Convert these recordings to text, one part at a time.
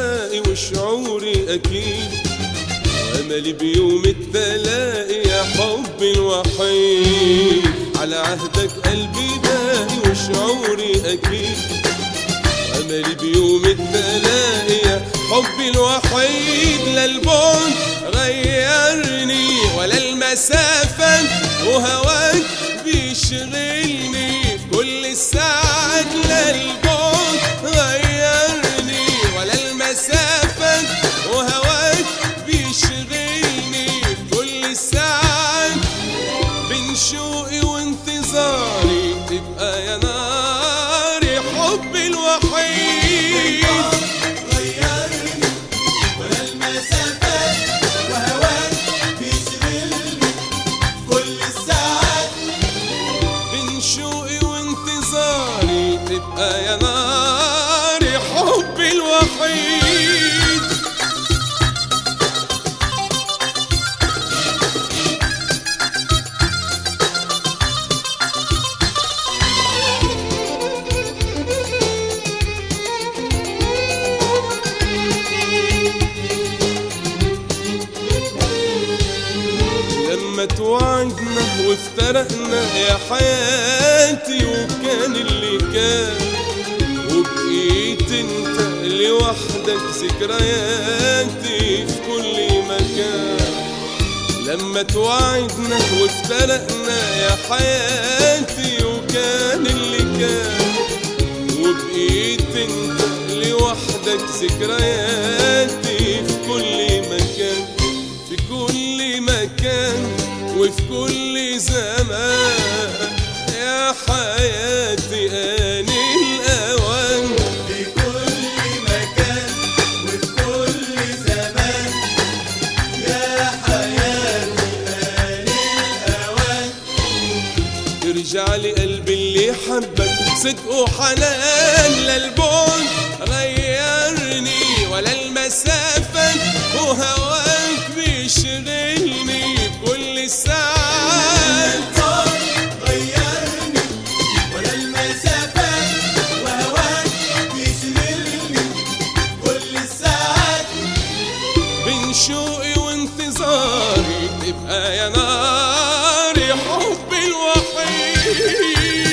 اشتاقي وشعوري أكيد، وأملي بيوم التلاقي يا حبي الوحيد. على عهدك قلبي باقي وشعوري أكيد، أملي بيوم التلاقي يا حبي الوحيد. لا البعد غيرني ولا المسافة، وهواك بيشغلني كل الساعات. لا البعد غيرني ولا المسافة، وهواك بيشغلني كل الساعات. بين شوقي وانتظاري تبقى يا ناري حبي الوحيد. غيرني ولا المسافات، وهواك بيشغلني كل الساعات. بين شوقي وانتظاري تبقى يا ناري حبي الوحيد. لما توعدنا وافترقنا يا حياتي، وكان اللي كان، وبقيت انت لوحدك ذكرياتي في كل مكان. لما توعدنا وافترقنا يا حياتي، وكان اللي كان، وبقيت انت لوحدك ذكرياتي في كل مكان. في كل مكان وفي كل زمان يا حياتي آن الأوان. في كل مكان وفي كل زمان يا حياتي آن الأوان. ارجع لي قلبي اللي حبك صدق وحنان. لا البعد غيرني ولا المسافة، وهواك بيشغلني كل الساعات. غيرني ولا المسافات، وهواك بيشغلني كل الساعات. بين شوقي وانتظاري تبقى يا ناري حبي الوحيد.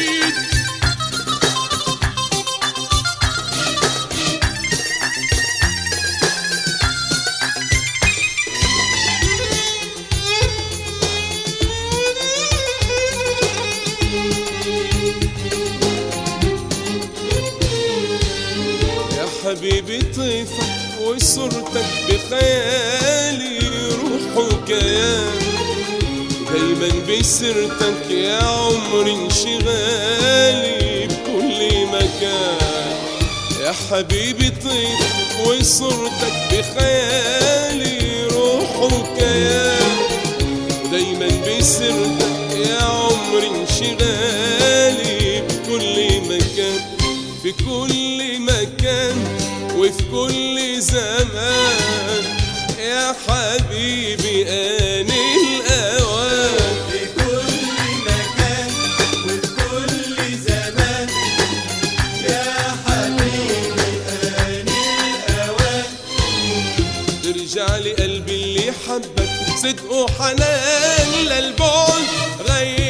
حبيبي طيفك وصورتك بخيالي روح وكيان، دايما بسيرتك يا عمري انشغالي بكل مكان. يا حبيبي طيفك وصورتك بخيالي روح وكيان، دايما بسيرتك يا عمري انشغالي بكل مكان. في كل مكان وفي كل زمان يا حبيبي آن الأوان. في كل مكان وفي كل زمان يا حبيبي آن الأوان. ترجع لي قلبي اللي حبك صدق وحنان. لا البعد غير